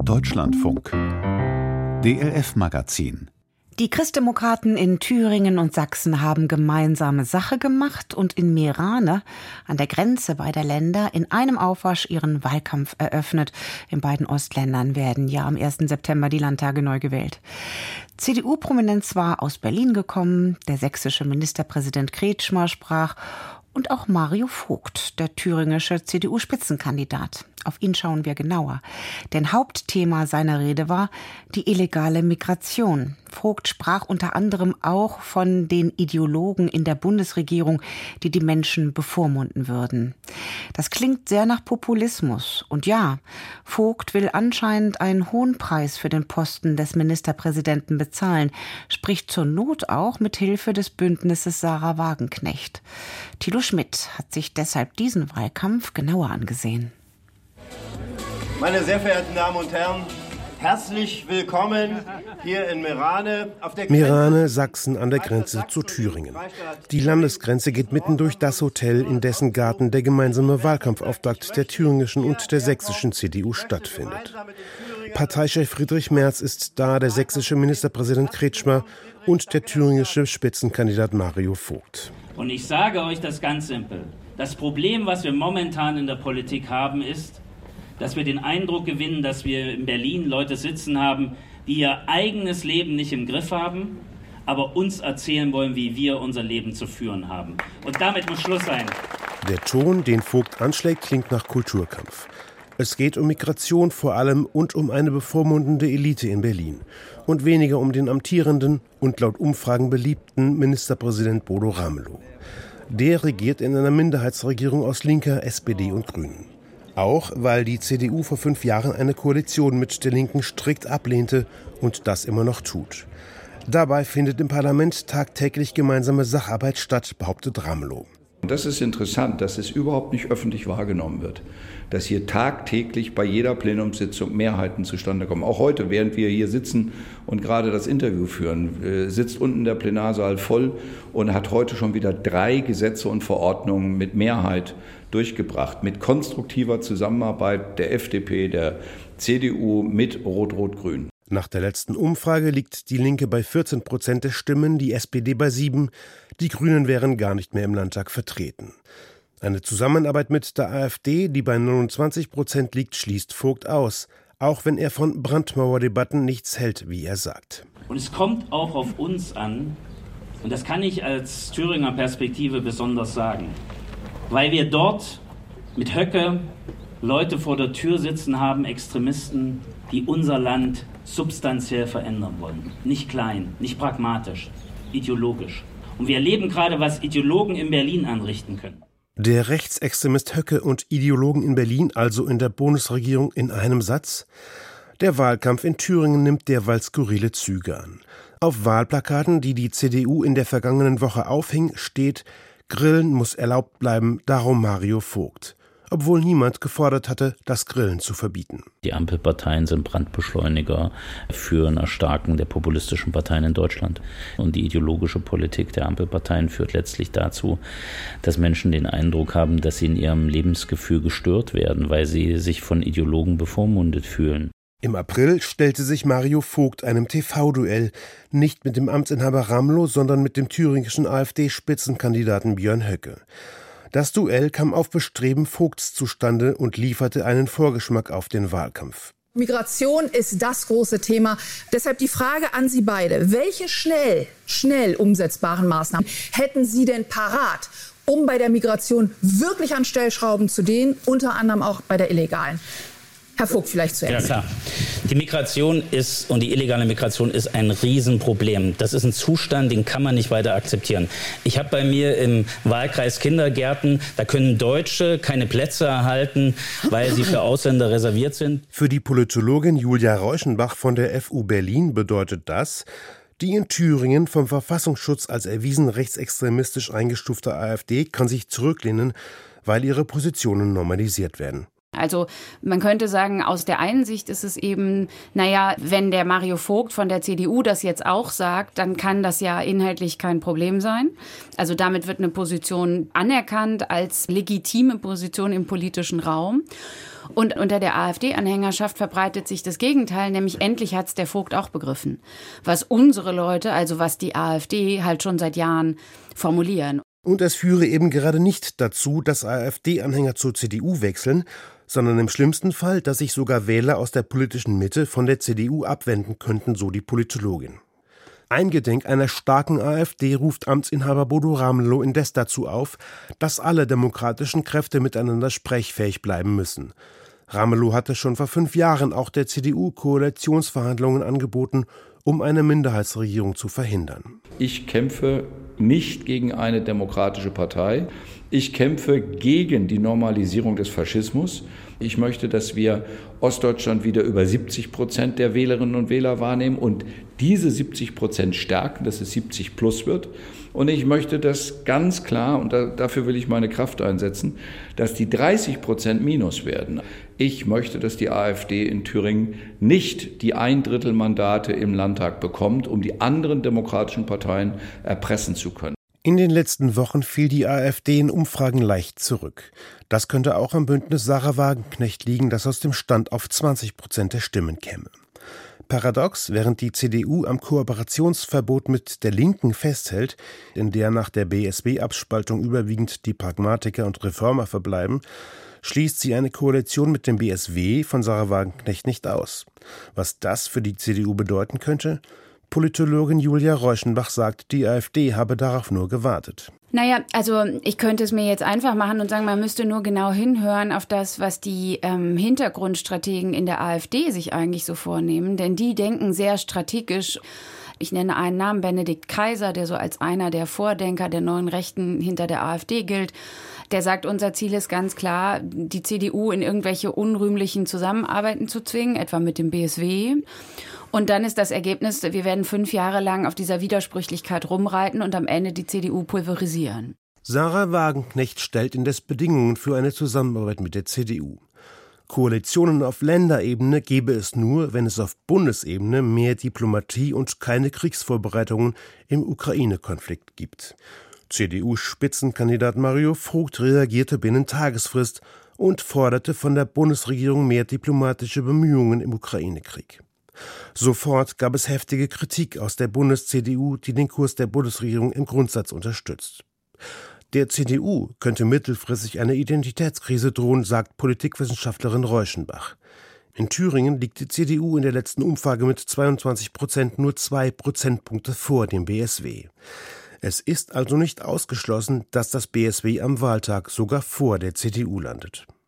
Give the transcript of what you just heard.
Deutschlandfunk DLF-Magazin. Die Christdemokraten in Thüringen und Sachsen haben gemeinsame Sache gemacht und in Meerane an der Grenze beider Länder in einem Aufwasch ihren Wahlkampf eröffnet. In beiden Ostländern werden ja am 1. September die Landtage neu gewählt. CDU-Prominenz war aus Berlin gekommen, der sächsische Ministerpräsident Kretschmer sprach und auch Mario Vogt, der thüringische CDU-Spitzenkandidat. Auf ihn schauen wir genauer. Denn Hauptthema seiner Rede war die illegale Migration. Vogt sprach unter anderem auch von den Ideologen in der Bundesregierung, die die Menschen bevormunden würden. Das klingt sehr nach Populismus. Und ja, Vogt will anscheinend einen hohen Preis für den Posten des Ministerpräsidenten bezahlen, spricht zur Not auch mit Hilfe des Bündnisses Sarah Wagenknecht. Thilo Schmidt hat sich deshalb diesen Wahlkampf genauer angesehen. Meine sehr verehrten Damen und Herren, herzlich willkommen hier in Meerane. Meerane, Sachsen an der Grenze zu Thüringen. Die Landesgrenze geht mitten durch das Hotel, in dessen Garten der gemeinsame Wahlkampfauftakt der thüringischen und der sächsischen CDU stattfindet. Parteichef Friedrich Merz ist da, der sächsische Ministerpräsident Kretschmer und der thüringische Spitzenkandidat Mario Vogt. Und ich sage euch das ganz simpel. Das Problem, was wir momentan in der Politik haben, ist, dass wir den Eindruck gewinnen, dass wir in Berlin Leute sitzen haben, die ihr eigenes Leben nicht im Griff haben, aber uns erzählen wollen, wie wir unser Leben zu führen haben. Und damit muss Schluss sein. Der Ton, den Vogt anschlägt, klingt nach Kulturkampf. Es geht um Migration vor allem und um eine bevormundende Elite in Berlin. Und weniger um den amtierenden und laut Umfragen beliebten Ministerpräsident Bodo Ramelow. Der regiert in einer Minderheitsregierung aus Linker, SPD und Grünen. Auch weil die CDU vor 5 Jahren eine Koalition mit der Linken strikt ablehnte und das immer noch tut. Dabei findet im Parlament tagtäglich gemeinsame Sacharbeit statt, behauptet Ramelow. Und das ist interessant, dass es überhaupt nicht öffentlich wahrgenommen wird, dass hier tagtäglich bei jeder Plenumssitzung Mehrheiten zustande kommen. Auch heute, während wir hier sitzen und gerade das Interview führen, sitzt unten der Plenarsaal voll und hat heute schon wieder 3 Gesetze und Verordnungen mit Mehrheit durchgebracht, mit konstruktiver Zusammenarbeit der FDP, der CDU mit Rot-Rot-Grün. Nach der letzten Umfrage liegt die Linke bei 14% der Stimmen, die SPD bei 7%. Die Grünen wären gar nicht mehr im Landtag vertreten. Eine Zusammenarbeit mit der AfD, die bei 29% liegt, schließt Vogt aus, auch wenn er von Brandmauerdebatten nichts hält, wie er sagt. Und es kommt auch auf uns an, und das kann ich als Thüringer Perspektive besonders sagen, weil wir dort mit Höcke Leute vor der Tür sitzen haben, Extremisten, die unser Land substanziell verändern wollen. Nicht klein, nicht pragmatisch, ideologisch. Und wir erleben gerade, was Ideologen in Berlin anrichten können. Der Rechtsextremist Höcke und Ideologen in Berlin, also in der Bundesregierung, in einem Satz? Der Wahlkampf in Thüringen nimmt derweil skurrile Züge an. Auf Wahlplakaten, die die CDU in der vergangenen Woche aufhing, steht: Grillen muss erlaubt bleiben, darum Mario Vogt. Obwohl niemand gefordert hatte, das Grillen zu verbieten. Die Ampelparteien sind Brandbeschleuniger für ein Erstarken der populistischen Parteien in Deutschland. Und die ideologische Politik der Ampelparteien führt letztlich dazu, dass Menschen den Eindruck haben, dass sie in ihrem Lebensgefühl gestört werden, weil sie sich von Ideologen bevormundet fühlen. Im April stellte sich Mario Vogt einem TV-Duell, nicht mit dem Amtsinhaber Ramelow, sondern mit dem thüringischen AfD-Spitzenkandidaten Björn Höcke. Das Duell kam auf Bestreben Vogts zustande und lieferte einen Vorgeschmack auf den Wahlkampf. Migration ist das große Thema. Deshalb die Frage an Sie beide. Welche schnell umsetzbaren Maßnahmen hätten Sie denn parat, um bei der Migration wirklich an Stellschrauben zu drehen, unter anderem auch bei der illegalen? Herr Vogt, vielleicht zuerst. Ja, klar. Die Migration ist und die illegale Migration ist ein Riesenproblem. Das ist ein Zustand, den kann man nicht weiter akzeptieren. Ich habe bei mir im Wahlkreis Kindergärten, da können Deutsche keine Plätze erhalten, weil sie für Ausländer reserviert sind. Für die Politologin Julia Reuschenbach von der FU Berlin bedeutet das, die in Thüringen vom Verfassungsschutz als erwiesen rechtsextremistisch eingestufte AfD kann sich zurücklehnen, weil ihre Positionen normalisiert werden. Also man könnte sagen, aus der einen Sicht ist es eben, wenn der Mario Vogt von der CDU das jetzt auch sagt, dann kann das ja inhaltlich kein Problem sein. Also damit wird eine Position anerkannt als legitime Position im politischen Raum. Und unter der AfD-Anhängerschaft verbreitet sich das Gegenteil, nämlich endlich hat es der Vogt auch begriffen. Was unsere Leute, also was die AfD halt schon seit Jahren formulieren. Und es führe eben gerade nicht dazu, dass AfD-Anhänger zur CDU wechseln, sondern im schlimmsten Fall, dass sich sogar Wähler aus der politischen Mitte von der CDU abwenden könnten, so die Politologin. Eingedenk einer starken AfD ruft Amtsinhaber Bodo Ramelow indes dazu auf, dass alle demokratischen Kräfte miteinander sprechfähig bleiben müssen. Ramelow hatte schon vor 5 Jahren auch der CDU Koalitionsverhandlungen angeboten, um eine Minderheitsregierung zu verhindern. Ich kämpfe nicht gegen eine demokratische Partei. Ich kämpfe gegen die Normalisierung des Faschismus. Ich möchte, dass wir Ostdeutschland wieder über 70% der Wählerinnen und Wähler wahrnehmen und diese 70% stärken, dass es 70 plus wird. Und ich möchte das ganz klar, und dafür will ich meine Kraft einsetzen, dass die 30% minus werden. Ich möchte, dass die AfD in Thüringen nicht die 1/3 Mandate im Landtag bekommt, um die anderen demokratischen Parteien erpressen zu können. In den letzten Wochen fiel die AfD in Umfragen leicht zurück. Das könnte auch am Bündnis Sahra Wagenknecht liegen, das aus dem Stand auf 20% der Stimmen käme. Paradox, während die CDU am Kooperationsverbot mit der Linken festhält, in der nach der BSW-Abspaltung überwiegend die Pragmatiker und Reformer verbleiben, schließt sie eine Koalition mit dem BSW von Sahra Wagenknecht nicht aus. Was das für die CDU bedeuten könnte? Politologin Julia Reuschenbach sagt, die AfD habe darauf nur gewartet. Also ich könnte es mir jetzt einfach machen und sagen, man müsste nur genau hinhören auf das, was die Hintergrundstrategen in der AfD sich eigentlich so vornehmen. Denn die denken sehr strategisch. Ich nenne einen Namen, Benedikt Kaiser, der so als einer der Vordenker der neuen Rechten hinter der AfD gilt. Der sagt, unser Ziel ist ganz klar, die CDU in irgendwelche unrühmlichen Zusammenarbeiten zu zwingen, etwa mit dem BSW. Und dann ist das Ergebnis, wir werden 5 Jahre lang auf dieser Widersprüchlichkeit rumreiten und am Ende die CDU pulverisieren. Sahra Wagenknecht stellt indes Bedingungen für eine Zusammenarbeit mit der CDU. Koalitionen auf Länderebene gäbe es nur, wenn es auf Bundesebene mehr Diplomatie und keine Kriegsvorbereitungen im Ukraine-Konflikt gibt. CDU-Spitzenkandidat Mario Vogt reagierte binnen Tagesfrist und forderte von der Bundesregierung mehr diplomatische Bemühungen im Ukraine-Krieg. Sofort gab es heftige Kritik aus der Bundes-CDU, die den Kurs der Bundesregierung im Grundsatz unterstützt. Der CDU könnte mittelfristig eine Identitätskrise drohen, sagt Politikwissenschaftlerin Reuschenbach. In Thüringen liegt die CDU in der letzten Umfrage mit 22% nur 2 Prozentpunkte vor dem BSW. Es ist also nicht ausgeschlossen, dass das BSW am Wahltag sogar vor der CDU landet.